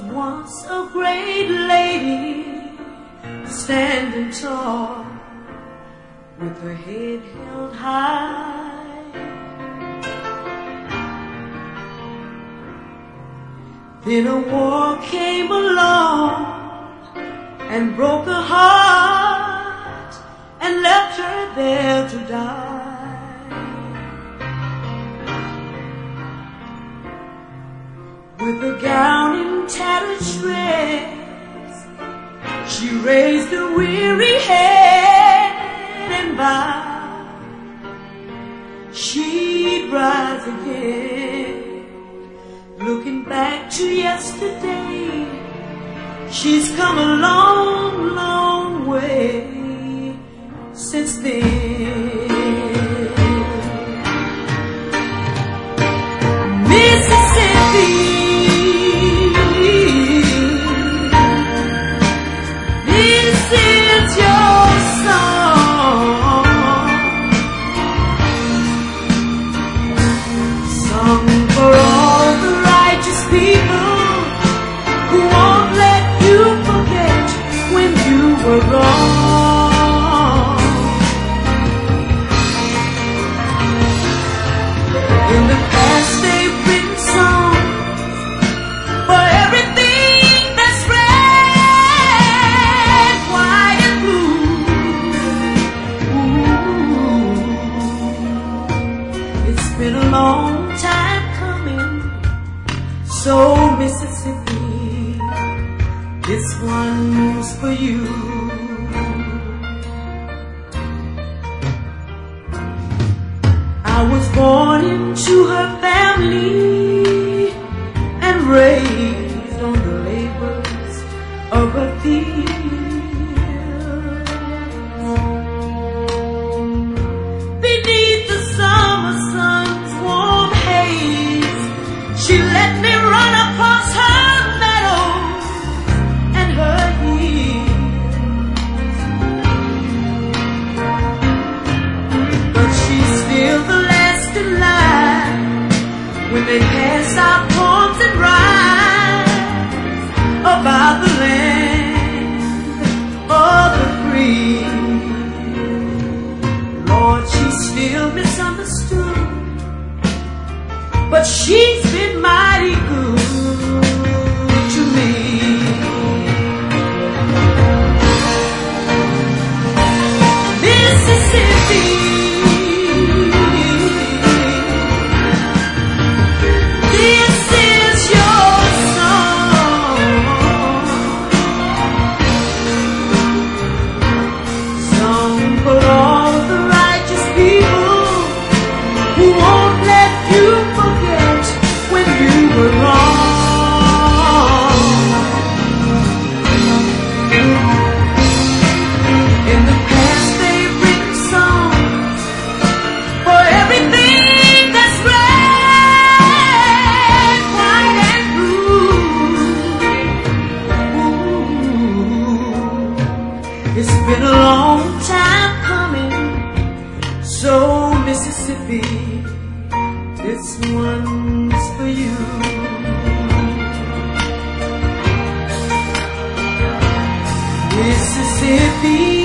once a great lady, standing tall, with her head held high. Then a war came along and broke her heart and left her there to die. With a gown in tattered shreds, she raised a weary head and vowed she'd rise again. Looking back to yesterday, she's come a long, long way since then. Mississippi, this is your song, sung for all the righteous people who won't let you forget when you were wrong. In the past they've written songs for everything that's red, white and blue. It's been a long time coming, so Mississippi, this one's for you. I was born into her family and raised on the labors of her field. Beneath the summer sun's warm haze, she let me run across her meadows and her hills. But she's still the last in line when they pass out poems and rhymes about the land of the free. Lord, she's still misunderstood, but she's been mighty good to me. Mississippi, this is your song, sung for all the righteous people who won't let you forget when you were wrong. In the past they've written songs for everything that's red, white and blue. It's been a long time coming, so Mississippi, this one's for you. Mississippi,